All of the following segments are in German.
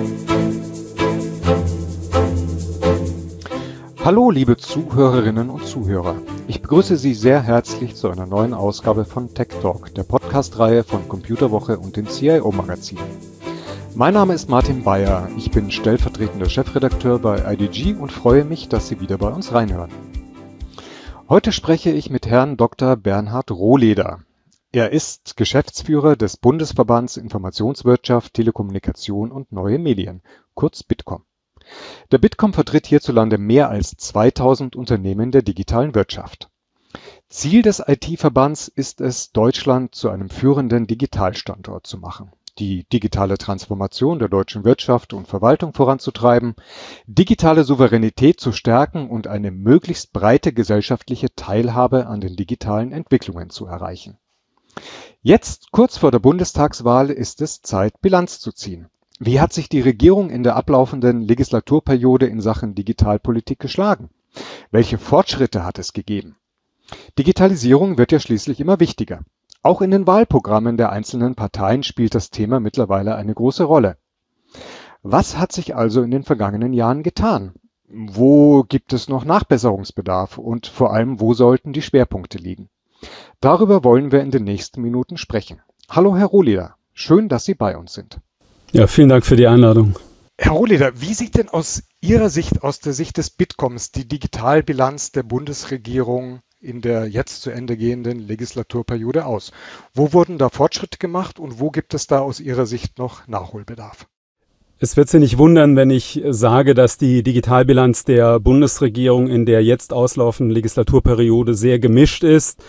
Hallo liebe Zuhörerinnen und Zuhörer, ich begrüße Sie sehr herzlich zu einer neuen Ausgabe von Tech Talk, der Podcast-Reihe von Computerwoche und dem CIO-Magazin. Mein Name ist Martin Bayer, ich bin stellvertretender Chefredakteur bei IDG und freue mich, dass Sie wieder bei uns reinhören. Heute spreche ich mit Herrn Dr. Bernhard Rohleder. Er ist Geschäftsführer des Bundesverbands Informationswirtschaft, Telekommunikation und Neue Medien, kurz Bitkom. Der Bitkom vertritt hierzulande mehr als 2000 Unternehmen der digitalen Wirtschaft. Ziel des IT-Verbands ist es, Deutschland zu einem führenden Digitalstandort zu machen, die digitale Transformation der deutschen Wirtschaft und Verwaltung voranzutreiben, digitale Souveränität zu stärken und eine möglichst breite gesellschaftliche Teilhabe an den digitalen Entwicklungen zu erreichen. Jetzt, kurz vor der Bundestagswahl, ist es Zeit, Bilanz zu ziehen. Wie hat sich die Regierung in der ablaufenden Legislaturperiode in Sachen Digitalpolitik geschlagen? Welche Fortschritte hat es gegeben? Digitalisierung wird ja schließlich immer wichtiger. Auch in den Wahlprogrammen der einzelnen Parteien spielt das Thema mittlerweile eine große Rolle. Was hat sich also in den vergangenen Jahren getan? Wo gibt es noch Nachbesserungsbedarf und vor allem, wo sollten die Schwerpunkte liegen? Darüber wollen wir in den nächsten Minuten sprechen. Hallo Herr Rohleder, schön, dass Sie bei uns sind. Ja, vielen Dank für die Einladung. Herr Rohleder, wie sieht denn aus Ihrer Sicht, aus der Sicht des Bitkoms, die Digitalbilanz der Bundesregierung in der jetzt zu Ende gehenden Legislaturperiode aus? Wo wurden da Fortschritte gemacht und wo gibt es da aus Ihrer Sicht noch Nachholbedarf? Es wird Sie nicht wundern, wenn ich sage, dass die Digitalbilanz der Bundesregierung in der jetzt auslaufenden Legislaturperiode sehr gemischt ist.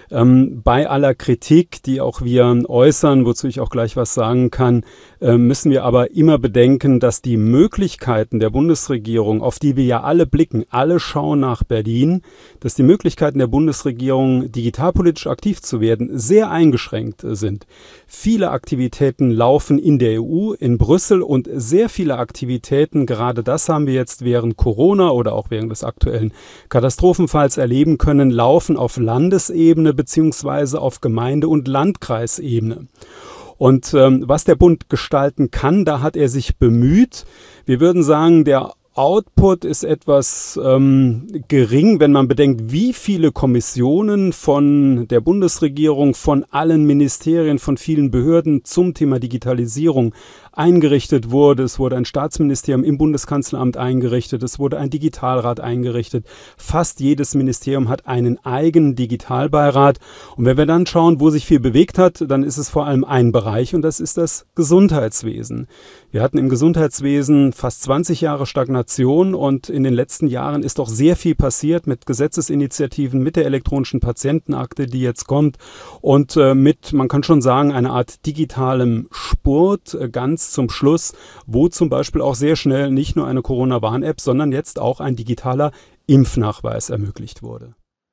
Bei aller Kritik, die auch wir äußern, wozu ich auch gleich was sagen kann, müssen wir aber immer bedenken, dass die Möglichkeiten der Bundesregierung, auf die wir ja alle blicken, alle schauen nach Berlin, dass die Möglichkeiten der Bundesregierung, digitalpolitisch aktiv zu werden, sehr eingeschränkt sind. Viele Aktivitäten laufen in der EU, in Brüssel und sehr viele Aktivitäten, gerade das haben wir jetzt während Corona oder auch während des aktuellen Katastrophenfalls erleben können, laufen auf Landesebene beziehungsweise auf Gemeinde- und Landkreisebene. Und was der Bund gestalten kann, da hat er sich bemüht. Wir würden sagen, der Output ist etwas gering, wenn man bedenkt, wie viele Kommissionen von der Bundesregierung, von allen Ministerien, von vielen Behörden zum Thema Digitalisierung eingerichtet wurde. Es wurde ein Staatsministerium im Bundeskanzleramt eingerichtet, es wurde ein Digitalrat eingerichtet. Fast jedes Ministerium hat einen eigenen Digitalbeirat. Und wenn wir dann schauen, wo sich viel bewegt hat, dann ist es vor allem ein Bereich und das ist das Gesundheitswesen. Wir hatten im Gesundheitswesen fast 20 Jahre Stagnation und in den letzten Jahren ist doch sehr viel passiert mit Gesetzesinitiativen, mit der elektronischen Patientenakte, die jetzt kommt und mit, man kann schon sagen, einer Art digitalem Spurt ganz zum Schluss, wo zum Beispiel auch sehr schnell nicht nur eine Corona-Warn-App, sondern jetzt auch ein digitaler Impfnachweis ermöglicht wurde.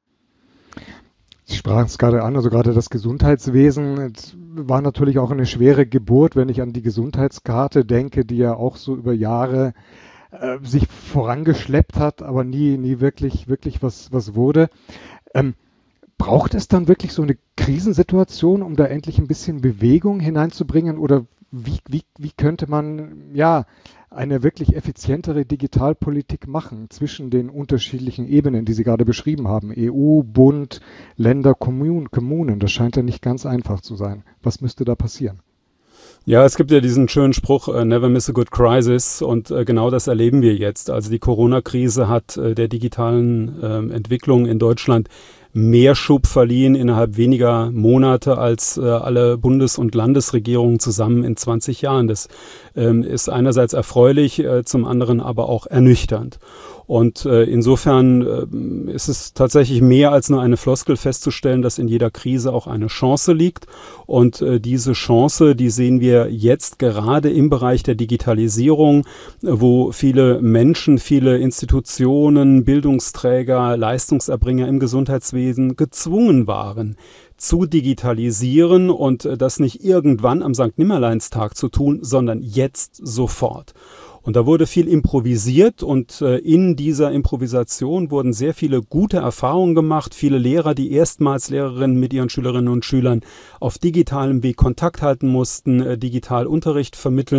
Sie sprachen es gerade an, also gerade das Gesundheitswesen war natürlich auch eine schwere Geburt, wenn ich an die Gesundheitskarte denke, die ja auch so über Jahre sich vorangeschleppt hat, aber nie wirklich was wurde. Braucht es dann wirklich so eine Krisensituation, um da endlich ein bisschen Bewegung hineinzubringen? Oder wie könnte man eine wirklich effizientere Digitalpolitik machen zwischen den unterschiedlichen Ebenen, die Sie gerade beschrieben haben? EU, Bund, Länder, Kommunen. Das scheint ja nicht ganz einfach zu sein. Was müsste da passieren? Ja, es gibt ja diesen schönen Spruch, never miss a good crisis, und genau das erleben wir jetzt. Also die Corona-Krise hat der digitalen Entwicklung in Deutschland mehr Schub verliehen innerhalb weniger Monate als alle Bundes- und Landesregierungen zusammen in 20 Jahren. Das ist einerseits erfreulich, zum anderen aber auch ernüchternd. Und insofern ist es tatsächlich mehr als nur eine Floskel festzustellen, dass in jeder Krise auch eine Chance liegt. Und diese Chance, die sehen wir jetzt gerade im Bereich der Digitalisierung, wo viele Menschen, viele Institutionen, Bildungsträger, Leistungserbringer im Gesundheitswesen gezwungen waren, zu digitalisieren und das nicht irgendwann am Sankt-Nimmerleins-Tag zu tun, sondern jetzt sofort. Und da wurde viel improvisiert und in dieser Improvisation wurden sehr viele gute Erfahrungen gemacht. Viele Lehrer, die erstmals Lehrerinnen mit ihren Schülerinnen und Schülern auf digitalem Weg Kontakt halten mussten, digital Unterricht vermitteln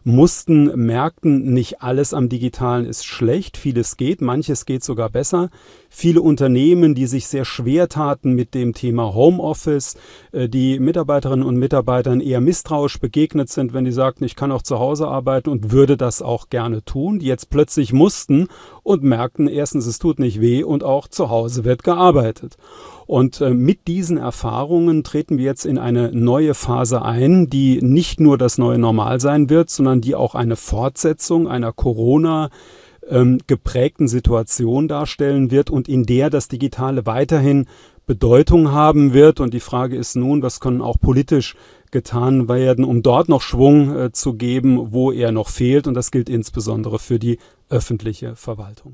mussten, merkten, nicht alles am Digitalen ist schlecht, vieles geht, manches geht sogar besser. Viele Unternehmen, die sich sehr schwer taten mit dem Thema Homeoffice, die Mitarbeiterinnen und Mitarbeitern eher misstrauisch begegnet sind, wenn die sagten, ich kann auch zu Hause arbeiten und würde das auch gerne tun, die jetzt plötzlich mussten und merkten, erstens, es tut nicht weh und auch zu Hause wird gearbeitet. Und mit diesen Erfahrungen treten wir jetzt in eine neue Phase ein, die nicht nur das neue Normal sein wird, sondern die auch eine Fortsetzung einer geprägten Situation darstellen wird und in der das Digitale weiterhin Bedeutung haben wird. Und die Frage ist nun, was kann auch politisch getan werden, um dort noch Schwung zu geben, wo er noch fehlt. Und das gilt insbesondere für die öffentliche Verwaltung.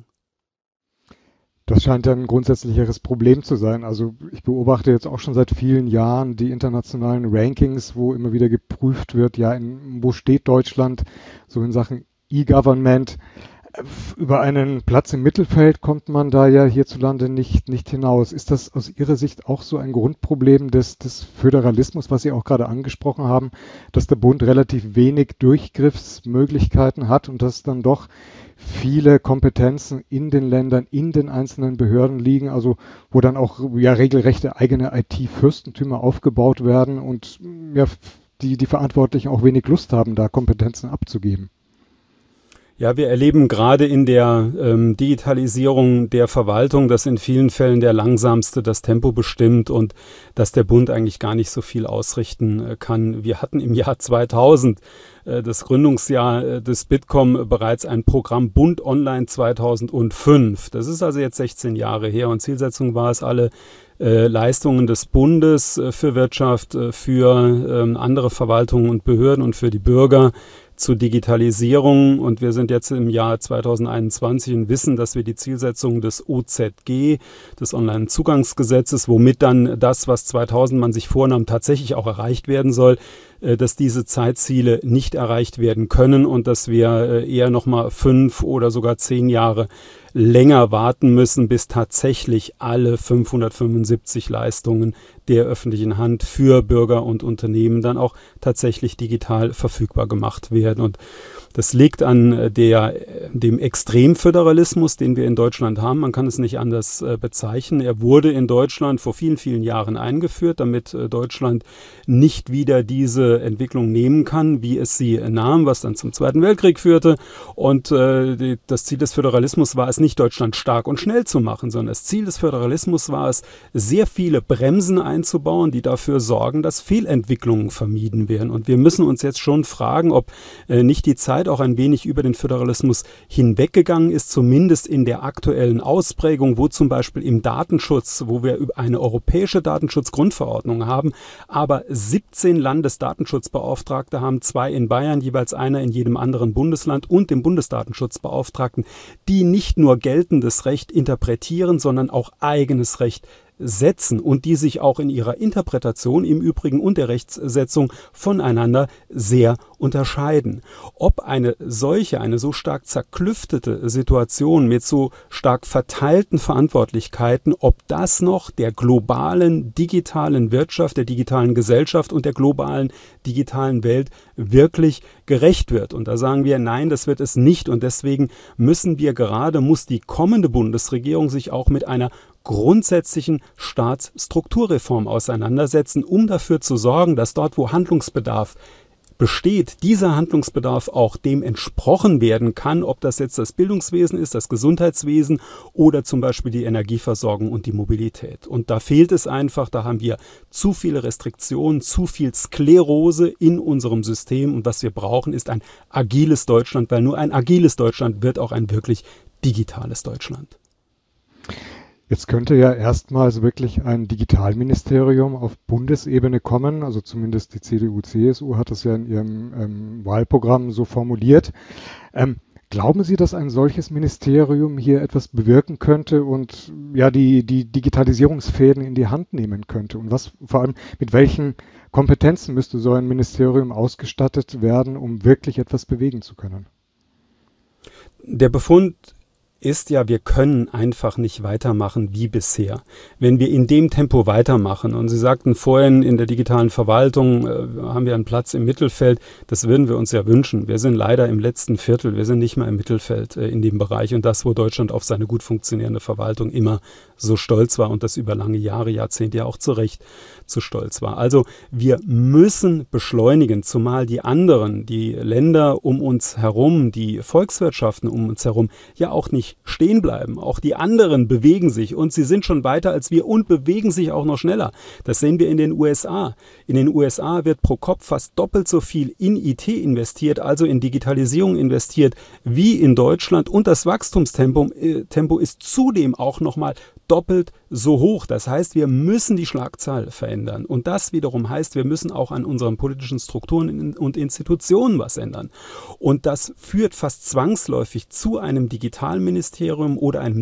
Das scheint ja ein grundsätzlicheres Problem zu sein. Also ich beobachte jetzt auch schon seit vielen Jahren die internationalen Rankings, wo immer wieder geprüft wird, ja, wo steht Deutschland so in Sachen E-Government. Über einen Platz im Mittelfeld kommt man da ja hierzulande nicht hinaus. Ist das aus Ihrer Sicht auch so ein Grundproblem des Föderalismus, was Sie auch gerade angesprochen haben, dass der Bund relativ wenig Durchgriffsmöglichkeiten hat und dass dann doch viele Kompetenzen in den Ländern, in den einzelnen Behörden liegen, also wo dann auch ja regelrechte eigene IT-Fürstentümer aufgebaut werden und ja, die Verantwortlichen auch wenig Lust haben, da Kompetenzen abzugeben? Ja, wir erleben gerade in der Digitalisierung der Verwaltung, dass in vielen Fällen der Langsamste das Tempo bestimmt und dass der Bund eigentlich gar nicht so viel ausrichten kann. Wir hatten im Jahr 2000, das Gründungsjahr des Bitkom, bereits ein Programm Bund Online 2005. Das ist also jetzt 16 Jahre her und Zielsetzung war es, alle Leistungen des Bundes für Wirtschaft, für andere Verwaltungen und Behörden und für die Bürger zur Digitalisierung, und wir sind jetzt im Jahr 2021 und wissen, dass wir die Zielsetzung des OZG, des Onlinezugangsgesetzes, womit dann das, was 2000 man sich vornahm, tatsächlich auch erreicht werden soll, dass diese Zeitziele nicht erreicht werden können und dass wir eher nochmal 5 oder sogar 10 Jahre länger warten müssen, bis tatsächlich alle 575 Leistungen der öffentlichen Hand für Bürger und Unternehmen dann auch tatsächlich digital verfügbar gemacht werden. Und das liegt an dem Extremföderalismus, den wir in Deutschland haben. Man kann es nicht anders bezeichnen. Er wurde in Deutschland vor vielen, vielen Jahren eingeführt, damit Deutschland nicht wieder diese Entwicklung nehmen kann, wie es sie nahm, was dann zum Zweiten Weltkrieg führte. Und das Ziel des Föderalismus war es nicht, Deutschland stark und schnell zu machen, sondern das Ziel des Föderalismus war es, sehr viele Bremsen einzubauen, die dafür sorgen, dass Fehlentwicklungen vermieden werden. Und wir müssen uns jetzt schon fragen, ob nicht die Zeit auch ein wenig über den Föderalismus hinweggegangen ist, zumindest in der aktuellen Ausprägung, wo zum Beispiel im Datenschutz, wo wir eine europäische Datenschutzgrundverordnung haben, aber 17 Landesdatenschutzbeauftragte haben, 2 in Bayern, jeweils einer in jedem anderen Bundesland und dem Bundesdatenschutzbeauftragten, die nicht nur geltendes Recht interpretieren, sondern auch eigenes Recht setzen und die sich auch in ihrer Interpretation im Übrigen und der Rechtssetzung voneinander sehr unterscheiden. Ob eine so stark zerklüftete Situation mit so stark verteilten Verantwortlichkeiten, ob das noch der globalen digitalen Wirtschaft, der digitalen Gesellschaft und der globalen digitalen Welt wirklich gerecht wird. Und da sagen wir, nein, das wird es nicht. Und deswegen muss die kommende Bundesregierung sich auch mit einer grundsätzlichen Staatsstrukturreform auseinandersetzen, um dafür zu sorgen, dass dort, wo Handlungsbedarf besteht, dieser Handlungsbedarf auch dem entsprochen werden kann, ob das jetzt das Bildungswesen ist, das Gesundheitswesen oder zum Beispiel die Energieversorgung und die Mobilität. Und da fehlt es einfach, da haben wir zu viele Restriktionen, zu viel Sklerose in unserem System und was wir brauchen, ist ein agiles Deutschland, weil nur ein agiles Deutschland wird auch ein wirklich digitales Deutschland. Jetzt könnte ja erstmals wirklich ein Digitalministerium auf Bundesebene kommen, also zumindest die CDU/CSU hat das ja in ihrem Wahlprogramm so formuliert. Glauben Sie, dass ein solches Ministerium hier etwas bewirken könnte und ja die Digitalisierungsfäden in die Hand nehmen könnte? Und vor allem mit welchen Kompetenzen müsste so ein Ministerium ausgestattet werden, um wirklich etwas bewegen zu können? Der Befund ist ja, wir können einfach nicht weitermachen wie bisher. Wenn wir in dem Tempo weitermachen, und Sie sagten vorhin, in der digitalen Verwaltung haben wir einen Platz im Mittelfeld, das würden wir uns ja wünschen. Wir sind leider im letzten Viertel, wir sind nicht mehr im Mittelfeld in dem Bereich, und das, wo Deutschland auf seine gut funktionierende Verwaltung immer so stolz war und das über lange Jahre, Jahrzehnte ja auch zu Recht zu stolz war. Also wir müssen beschleunigen, zumal die anderen, die Länder um uns herum, die Volkswirtschaften um uns herum ja auch nicht stehen bleiben. Auch die anderen bewegen sich, und sie sind schon weiter als wir und bewegen sich auch noch schneller. Das sehen wir in den USA. In den USA wird pro Kopf fast doppelt so viel in IT investiert, also in Digitalisierung investiert, wie in Deutschland, und das Wachstumstempo ist zudem auch nochmal doppelt so hoch. Das heißt, wir müssen die Schlagzahl verändern, und das wiederum heißt, wir müssen auch an unseren politischen Strukturen und Institutionen was ändern. Und das führt fast zwangsläufig zu einem Digitalministerium oder einem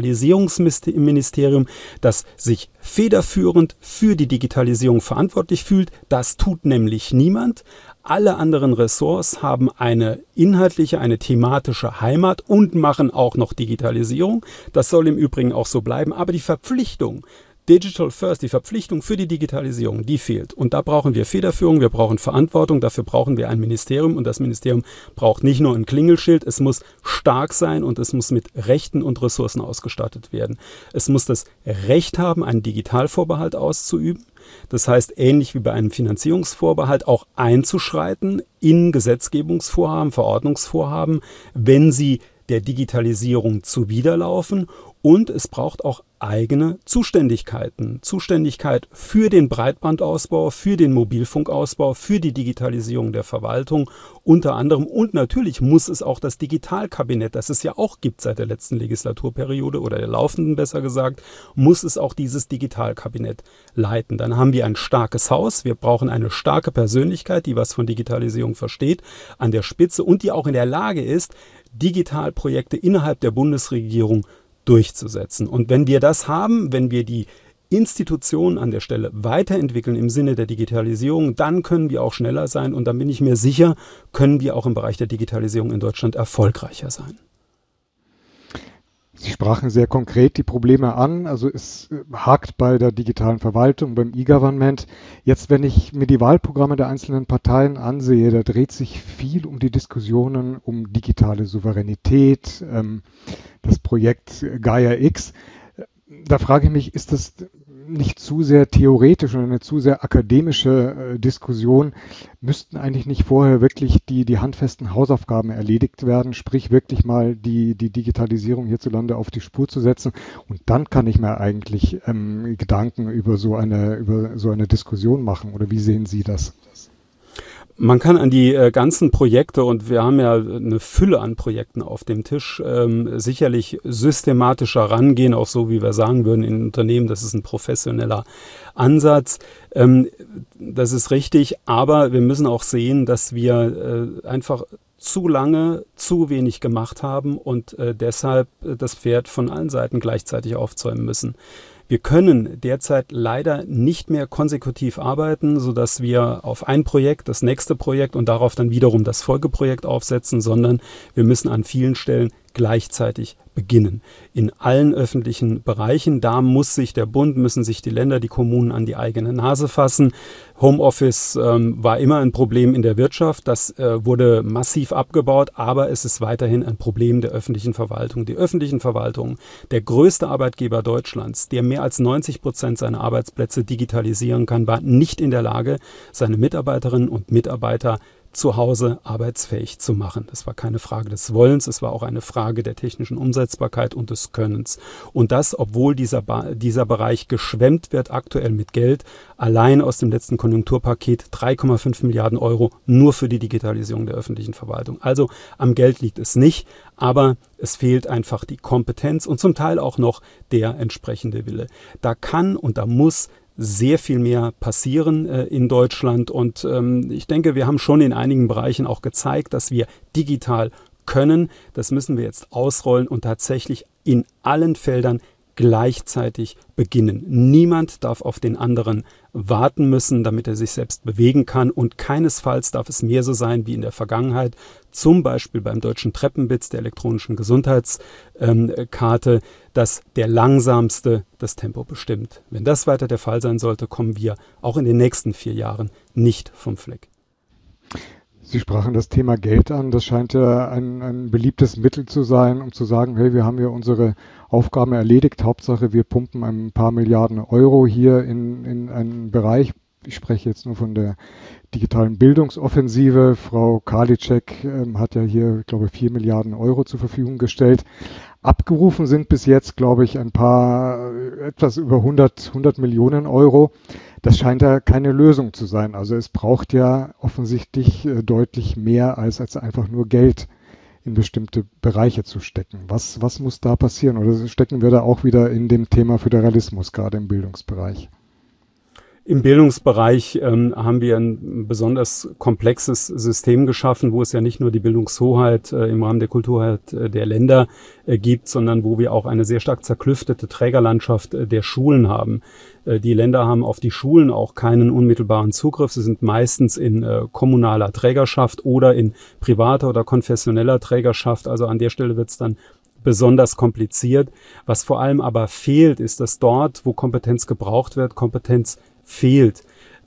Digitalisierungsministerium, das sich federführend für die Digitalisierung verantwortlich fühlt. Das tut nämlich niemand. Alle anderen Ressorts haben eine inhaltliche, eine thematische Heimat und machen auch noch Digitalisierung. Das soll im Übrigen auch so bleiben. Aber die Verpflichtung, Digital First, die Verpflichtung für die Digitalisierung, die fehlt. Und da brauchen wir Federführung, wir brauchen Verantwortung, dafür brauchen wir ein Ministerium. Und das Ministerium braucht nicht nur ein Klingelschild, es muss stark sein und es muss mit Rechten und Ressourcen ausgestattet werden. Es muss das Recht haben, einen Digitalvorbehalt auszuüben. Das heißt, ähnlich wie bei einem Finanzierungsvorbehalt auch einzuschreiten in Gesetzgebungsvorhaben, Verordnungsvorhaben, wenn sie der Digitalisierung zuwiderlaufen. Und es braucht auch eigene Zuständigkeiten. Zuständigkeit für den Breitbandausbau, für den Mobilfunkausbau, für die Digitalisierung der Verwaltung unter anderem. Und natürlich muss es auch das Digitalkabinett, das es ja auch gibt seit der letzten Legislaturperiode oder der laufenden besser gesagt, muss es auch dieses Digitalkabinett leiten. Dann haben wir ein starkes Haus. Wir brauchen eine starke Persönlichkeit, die was von Digitalisierung versteht, an der Spitze und die auch in der Lage ist, Digitalprojekte innerhalb der Bundesregierung durchzusetzen. Und wenn wir das haben, wenn wir die Institutionen an der Stelle weiterentwickeln im Sinne der Digitalisierung, dann können wir auch schneller sein, und dann bin ich mir sicher, können wir auch im Bereich der Digitalisierung in Deutschland erfolgreicher sein. Sie sprachen sehr konkret die Probleme an, also es hakt bei der digitalen Verwaltung, beim E-Government. Jetzt, wenn ich mir die Wahlprogramme der einzelnen Parteien ansehe, da dreht sich viel um die Diskussionen um digitale Souveränität, das Projekt Gaia X. Da frage ich mich, ist das nicht zu sehr theoretisch oder eine zu sehr akademische Diskussion? Müssten eigentlich nicht vorher wirklich die handfesten Hausaufgaben erledigt werden, sprich wirklich mal die Digitalisierung hierzulande auf die Spur zu setzen? Und dann kann ich mir eigentlich Gedanken über so eine Diskussion machen. Oder wie sehen Sie das? Man kann an die ganzen Projekte, und wir haben ja eine Fülle an Projekten auf dem Tisch, sicherlich systematischer rangehen, auch so, wie wir sagen würden in Unternehmen, das ist ein professioneller Ansatz. Das ist richtig, aber wir müssen auch sehen, dass wir einfach zu lange zu wenig gemacht haben und deshalb das Pferd von allen Seiten gleichzeitig aufzäumen müssen. Wir können derzeit leider nicht mehr konsekutiv arbeiten, sodass wir auf ein Projekt, das nächste Projekt und darauf dann wiederum das Folgeprojekt aufsetzen, sondern wir müssen an vielen Stellen gleichzeitig beginnen. In allen öffentlichen Bereichen, da muss sich der Bund, müssen sich die Länder, die Kommunen an die eigene Nase fassen. Homeoffice war immer ein Problem in der Wirtschaft, das wurde massiv abgebaut, aber es ist weiterhin ein Problem der öffentlichen Verwaltung. Die öffentlichen Verwaltungen, der größte Arbeitgeber Deutschlands, der mehr als 90% seiner Arbeitsplätze digitalisieren kann, war nicht in der Lage, seine Mitarbeiterinnen und Mitarbeiter zu Hause arbeitsfähig zu machen. Das war keine Frage des Wollens, es war auch eine Frage der technischen Umsetzbarkeit und des Könnens. Und das, obwohl dieser Bereich geschwemmt wird aktuell mit Geld, allein aus dem letzten Konjunkturpaket 3,5 Milliarden Euro nur für die Digitalisierung der öffentlichen Verwaltung. Also am Geld liegt es nicht, aber es fehlt einfach die Kompetenz und zum Teil auch noch der entsprechende Wille. Da kann und da muss sehr viel mehr passieren in Deutschland, und ich denke, wir haben schon in einigen Bereichen auch gezeigt, dass wir digital können. Das müssen wir jetzt ausrollen und tatsächlich in allen Feldern gleichzeitig beginnen. Niemand darf auf den anderen warten müssen, damit er sich selbst bewegen kann. Und keinesfalls darf es mehr so sein wie in der Vergangenheit, zum Beispiel beim deutschen Treppenwitz der elektronischen Gesundheitskarte, dass der Langsamste das Tempo bestimmt. Wenn das weiter der Fall sein sollte, kommen wir auch in den nächsten 4 Jahren nicht vom Fleck. Sie sprachen das Thema Geld an. Das scheint ja ein beliebtes Mittel zu sein, um zu sagen, hey, wir haben ja unsere Aufgaben erledigt. Hauptsache, wir pumpen ein paar Milliarden Euro hier in einen Bereich. Ich spreche jetzt nur von der digitalen Bildungsoffensive. Frau Karliczek hat ja hier, ich glaube, 4 Milliarden Euro zur Verfügung gestellt. Abgerufen sind bis jetzt, glaube ich, etwas über 100 Millionen Euro. Das scheint ja keine Lösung zu sein. Also es braucht ja offensichtlich deutlich mehr als einfach nur Geld in bestimmte Bereiche zu stecken. Was muss da passieren? Oder stecken wir da auch wieder in dem Thema Föderalismus, gerade im Bildungsbereich? Im Bildungsbereich haben wir ein besonders komplexes System geschaffen, wo es ja nicht nur die Bildungshoheit im Rahmen der Kulturhoheit der Länder gibt, sondern wo wir auch eine sehr stark zerklüftete Trägerlandschaft der Schulen haben. Die Länder haben auf die Schulen auch keinen unmittelbaren Zugriff. Sie sind meistens in kommunaler Trägerschaft oder in privater oder konfessioneller Trägerschaft. Also an der Stelle wird es dann besonders kompliziert. Was vor allem aber fehlt, ist, dass dort, wo Kompetenz gebraucht wird, Kompetenz fehlt.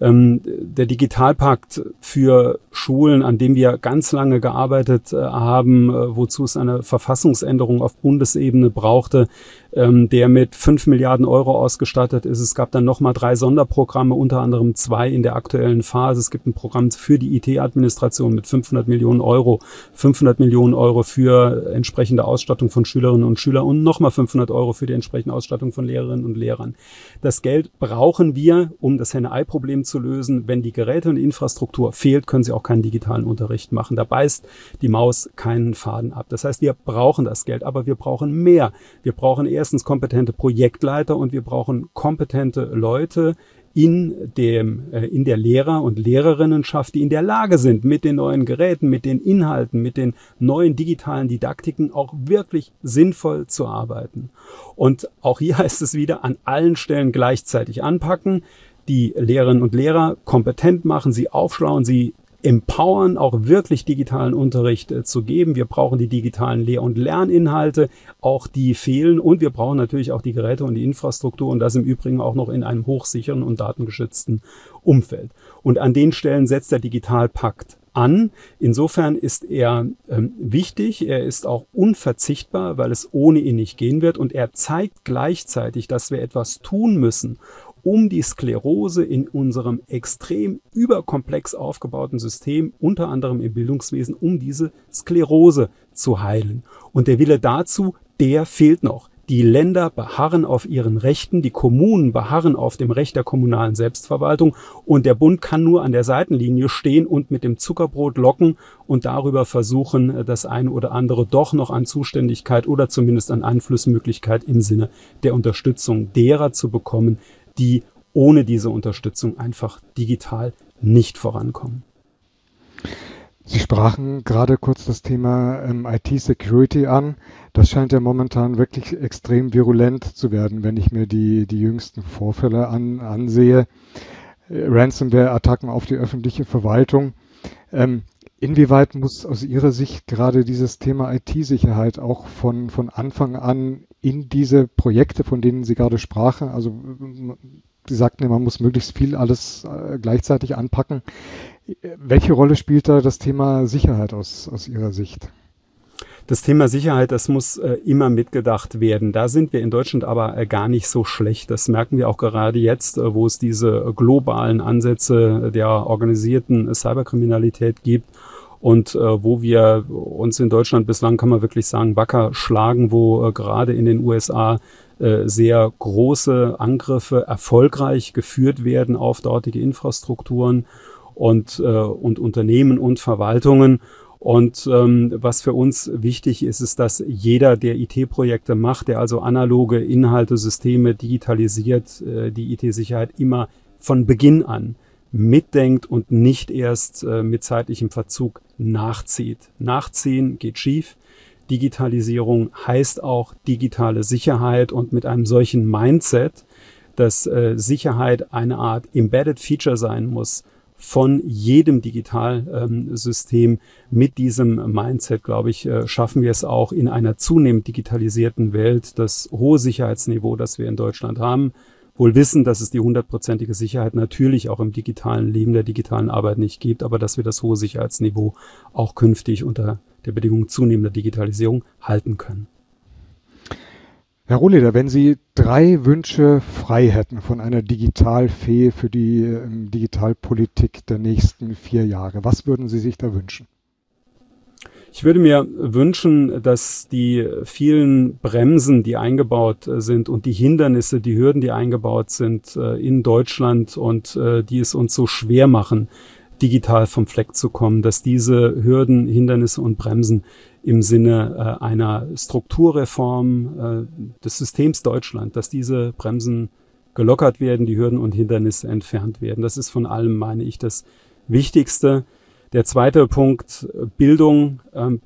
Der Digitalpakt für Schulen, an dem wir ganz lange gearbeitet haben, wozu es eine Verfassungsänderung auf Bundesebene brauchte, der mit 5 Milliarden Euro ausgestattet ist. Es gab dann nochmal 3 Sonderprogramme, unter anderem 2 in der aktuellen Phase. Es gibt ein Programm für die IT-Administration mit 500 Millionen Euro, 500 Millionen Euro für entsprechende Ausstattung von Schülerinnen und Schülern und nochmal 500 Euro für die entsprechende Ausstattung von Lehrerinnen und Lehrern. Das Geld brauchen wir, um das Henne-Ei-Problem zu lösen. Wenn die Geräte und die Infrastruktur fehlt, können Sie auch keinen digitalen Unterricht machen. Da beißt die Maus keinen Faden ab. Das heißt, wir brauchen das Geld, aber wir brauchen mehr. Wir brauchen erstens kompetente Projektleiter und wir brauchen kompetente Leute in der Lehrer- und Lehrerinnenschaft, die in der Lage sind, mit den neuen Geräten, mit den Inhalten, mit den neuen digitalen Didaktiken auch wirklich sinnvoll zu arbeiten. Und auch hier heißt es wieder, an allen Stellen gleichzeitig anpacken, die Lehrerinnen und Lehrer kompetent machen, sie aufschlauen, sie empowern, auch wirklich digitalen Unterricht zu geben. Wir brauchen die digitalen Lehr- und Lerninhalte, auch die fehlen, und wir brauchen natürlich auch die Geräte und die Infrastruktur, und das im Übrigen auch noch in einem hochsicheren und datengeschützten Umfeld. Und an den Stellen setzt der Digitalpakt an. Insofern ist er wichtig, er ist auch unverzichtbar, weil es ohne ihn nicht gehen wird, und er zeigt gleichzeitig, dass wir etwas tun müssen, um die Sklerose in unserem extrem überkomplex aufgebauten System, unter anderem im Bildungswesen, um diese Sklerose zu heilen. Und der Wille dazu, der fehlt noch. Die Länder beharren auf ihren Rechten, die Kommunen beharren auf dem Recht der kommunalen Selbstverwaltung, und der Bund kann nur an der Seitenlinie stehen und mit dem Zuckerbrot locken und darüber versuchen, das eine oder andere doch noch an Zuständigkeit oder zumindest an Einflussmöglichkeit im Sinne der Unterstützung derer zu bekommen, die ohne diese Unterstützung einfach digital nicht vorankommen. Sie sprachen gerade kurz das Thema IT-Security an. Das scheint ja momentan wirklich extrem virulent zu werden, wenn ich mir die jüngsten Vorfälle ansehe. Ransomware-Attacken auf die öffentliche Verwaltung. Inwieweit muss aus Ihrer Sicht gerade dieses Thema IT-Sicherheit auch von Anfang an in diese Projekte, von denen Sie gerade sprachen, also Sie sagten ja, man muss möglichst viel alles gleichzeitig anpacken. Welche Rolle spielt da das Thema Sicherheit aus Ihrer Sicht? Das Thema Sicherheit, das muss immer mitgedacht werden. Da sind wir in Deutschland aber gar nicht so schlecht. Das merken wir auch gerade jetzt, wo es diese globalen Ansätze der organisierten Cyberkriminalität gibt und wo wir uns in Deutschland bislang, kann man wirklich sagen, wacker schlagen, wo gerade in den USA sehr große Angriffe erfolgreich geführt werden auf dortige Infrastrukturen und Unternehmen und Verwaltungen. Und was für uns wichtig ist, ist, dass jeder, der IT-Projekte macht, der also analoge Inhalte, Systeme digitalisiert, die IT-Sicherheit immer von Beginn an mitdenkt und nicht erst mit zeitlichem Verzug nachzieht. Nachziehen geht schief. Digitalisierung heißt auch digitale Sicherheit, und mit einem solchen Mindset, dass Sicherheit eine Art Embedded Feature sein muss von jedem Digitalsystem. Mit diesem Mindset, glaube ich, schaffen wir es auch in einer zunehmend digitalisierten Welt, das hohe Sicherheitsniveau, das wir in Deutschland haben, wohl wissen, dass es die 100%ige Sicherheit natürlich auch im digitalen Leben, der digitalen Arbeit nicht gibt, aber dass wir das hohe Sicherheitsniveau auch künftig unter der Bedingung zunehmender Digitalisierung halten können. Herr Rohleder, wenn Sie 3 Wünsche frei hätten von einer Digitalfee für die Digitalpolitik der nächsten 4 Jahre, was würden Sie sich da wünschen? Ich würde mir wünschen, dass die vielen Bremsen, die eingebaut sind und die Hindernisse, die Hürden, die eingebaut sind in Deutschland und die es uns so schwer machen, digital vom Fleck zu kommen, dass diese Hürden, Hindernisse und Bremsen im Sinne einer Strukturreform des Systems Deutschland, dass diese Bremsen gelockert werden, die Hürden und Hindernisse entfernt werden. Das ist von allem, meine ich, das Wichtigste. Der zweite Punkt, Bildung.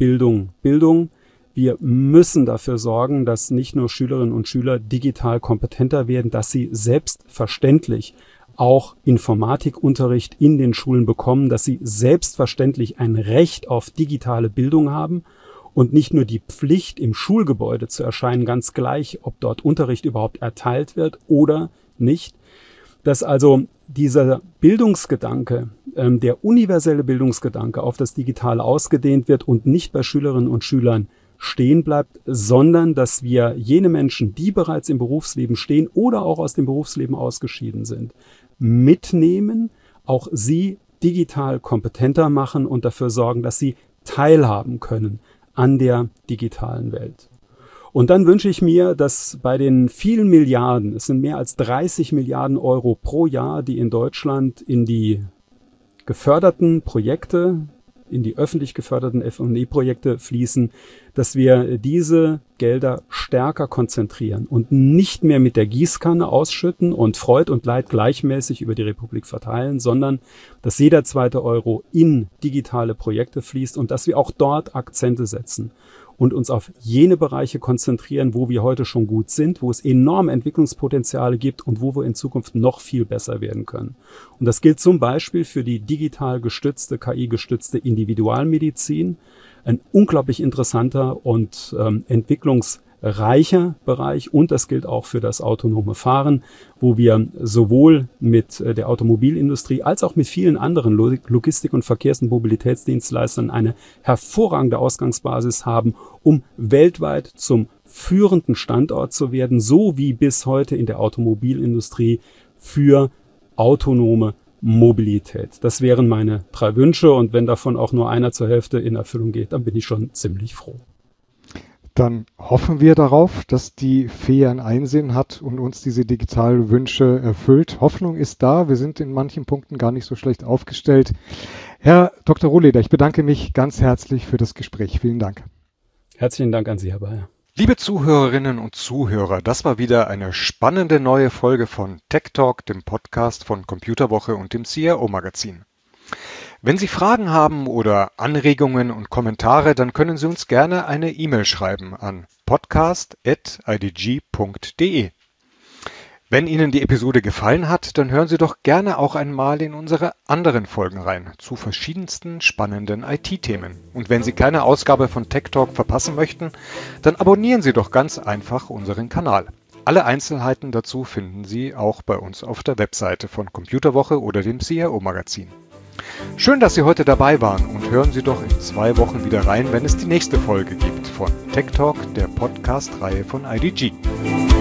Wir müssen dafür sorgen, dass nicht nur Schülerinnen und Schüler digital kompetenter werden, dass sie selbstverständlich auch Informatikunterricht in den Schulen bekommen, dass sie selbstverständlich ein Recht auf digitale Bildung haben und nicht nur die Pflicht, im Schulgebäude zu erscheinen, ganz gleich, ob dort Unterricht überhaupt erteilt wird oder nicht. Dass also dieser Bildungsgedanke, der universelle Bildungsgedanke auf das Digitale ausgedehnt wird und nicht bei Schülerinnen und Schülern stehen bleibt, sondern dass wir jene Menschen, die bereits im Berufsleben stehen oder auch aus dem Berufsleben ausgeschieden sind, mitnehmen, auch sie digital kompetenter machen und dafür sorgen, dass sie teilhaben können an der digitalen Welt. Und dann wünsche ich mir, dass bei den vielen Milliarden, es sind mehr als 30 Milliarden Euro pro Jahr, die in Deutschland in die geförderten Projekte, in die öffentlich geförderten F&E-Projekte fließen, dass wir diese Gelder stärker konzentrieren und nicht mehr mit der Gießkanne ausschütten und Freud und Leid gleichmäßig über die Republik verteilen, sondern dass jeder zweite Euro in digitale Projekte fließt und dass wir auch dort Akzente setzen und uns auf jene Bereiche konzentrieren, wo wir heute schon gut sind, wo es enorme Entwicklungspotenziale gibt und wo wir in Zukunft noch viel besser werden können. Und das gilt zum Beispiel für die digital gestützte, KI-gestützte Individualmedizin, ein unglaublich interessanter und entwicklungsreicher Bereich, und das gilt auch für das autonome Fahren, wo wir sowohl mit der Automobilindustrie als auch mit vielen anderen Logistik- und Verkehrs- und Mobilitätsdienstleistern eine hervorragende Ausgangsbasis haben, um weltweit zum führenden Standort zu werden, so wie bis heute in der Automobilindustrie für autonome Mobilität. Das wären meine 3 Wünsche, und wenn davon auch nur einer zur Hälfte in Erfüllung geht, dann bin ich schon ziemlich froh. Dann hoffen wir darauf, dass die Fee ein Einsehen hat und uns diese digitalen Wünsche erfüllt. Hoffnung ist da. Wir sind in manchen Punkten gar nicht so schlecht aufgestellt. Herr Dr. Rohleder, ich bedanke mich ganz herzlich für das Gespräch. Vielen Dank. Herzlichen Dank an Sie, Herr Bayer. Liebe Zuhörerinnen und Zuhörer, das war wieder eine spannende neue Folge von Tech Talk, dem Podcast von Computerwoche und dem CIO Magazin. Wenn Sie Fragen haben oder Anregungen und Kommentare, dann können Sie uns gerne eine E-Mail schreiben an podcast@idg.de. Wenn Ihnen die Episode gefallen hat, dann hören Sie doch gerne auch einmal in unsere anderen Folgen rein, zu verschiedensten spannenden IT-Themen. Und wenn Sie keine Ausgabe von Tech Talk verpassen möchten, dann abonnieren Sie doch ganz einfach unseren Kanal. Alle Einzelheiten dazu finden Sie auch bei uns auf der Webseite von Computerwoche oder dem CIO Magazin. Schön, dass Sie heute dabei waren, und hören Sie doch in 2 Wochen wieder rein, wenn es die nächste Folge gibt von Tech Talk, der Podcast-Reihe von IDG.